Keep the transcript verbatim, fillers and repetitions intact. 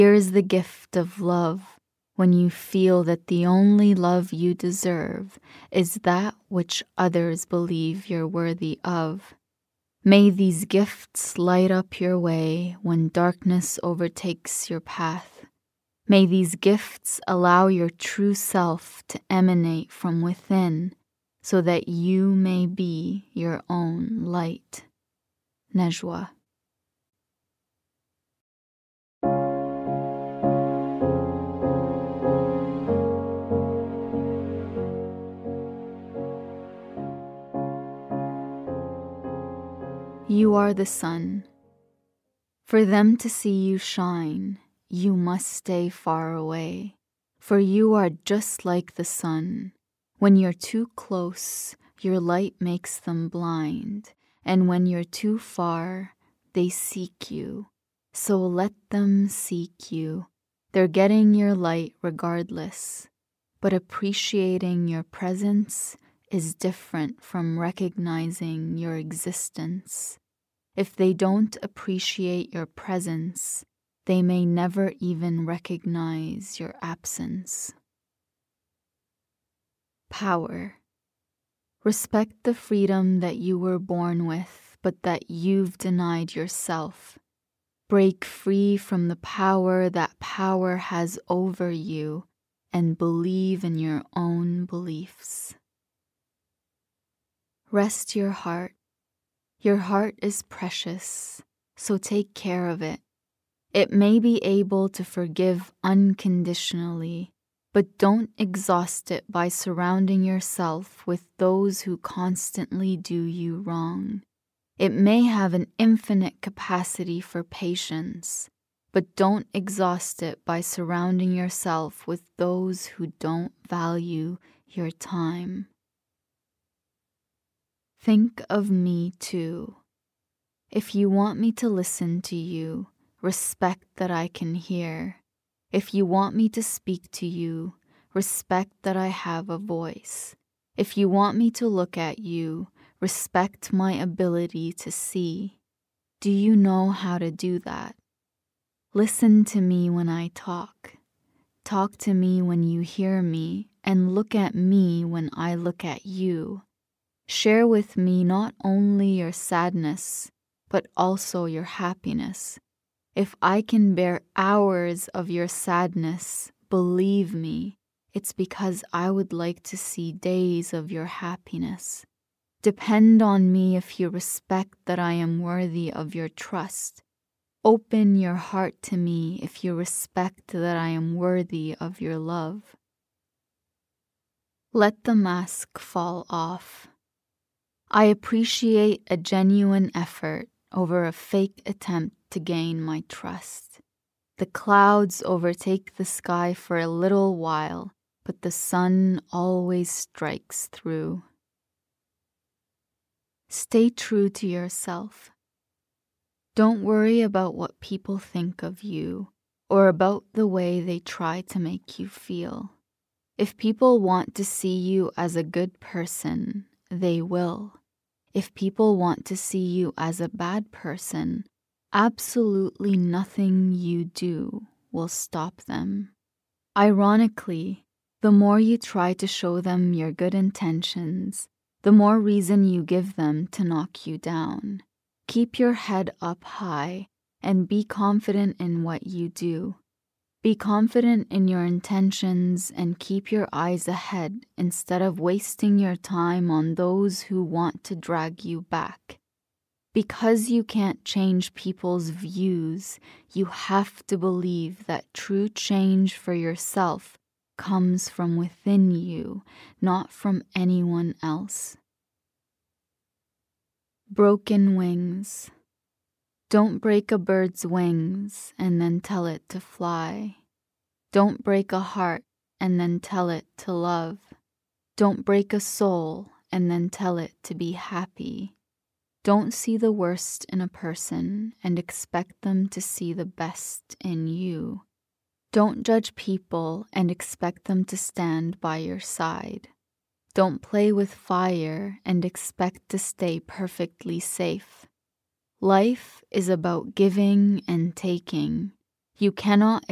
Here's the gift of love when you feel that the only love you deserve is that which others believe you're worthy of. May these gifts light up your way when darkness overtakes your path. May these gifts allow your true self to emanate from within so that you may be your own light. Najwa. You are the sun. For them to see you shine, you must stay far away. For you are just like the sun. When you're too close, your light makes them blind. And when you're too far, they seek you. So let them seek you. They're getting your light regardless. But appreciating your presence is different from recognizing your existence. If they don't appreciate your presence, they may never even recognize your absence. Power. Respect the freedom that you were born with, but that you've denied yourself. Break free from the power that power has over you and believe in your own beliefs. Rest your heart. Your heart is precious, so take care of it. It may be able to forgive unconditionally, but don't exhaust it by surrounding yourself with those who constantly do you wrong. It may have an infinite capacity for patience, but don't exhaust it by surrounding yourself with those who don't value your time. Think of me too. If you want me to listen to you, respect that I can hear. If you want me to speak to you, respect that I have a voice. If you want me to look at you, respect my ability to see. Do you know how to do that? Listen to me when I talk. Talk to me when you hear me, and look at me when I look at you. Share with me not only your sadness, but also your happiness. If I can bear hours of your sadness, believe me, it's because I would like to see days of your happiness. Depend on me if you respect that I am worthy of your trust. Open your heart to me if you respect that I am worthy of your love. Let the mask fall off. I appreciate a genuine effort over a fake attempt to gain my trust. The clouds overtake the sky for a little while, but the sun always strikes through. Stay true to yourself. Don't worry about what people think of you or about the way they try to make you feel. If people want to see you as a good person, they will. If people want to see you as a bad person, absolutely nothing you do will stop them. Ironically, the more you try to show them your good intentions, the more reason you give them to knock you down. Keep your head up high and be confident in what you do. Be confident in your intentions and keep your eyes ahead instead of wasting your time on those who want to drag you back. Because you can't change people's views, you have to believe that true change for yourself comes from within you, not from anyone else. Broken wings. Don't break a bird's wings and then tell it to fly. Don't break a heart and then tell it to love. Don't break a soul and then tell it to be happy. Don't see the worst in a person and expect them to see the best in you. Don't judge people and expect them to stand by your side. Don't play with fire and expect to stay perfectly safe. Life is about giving and taking. You cannot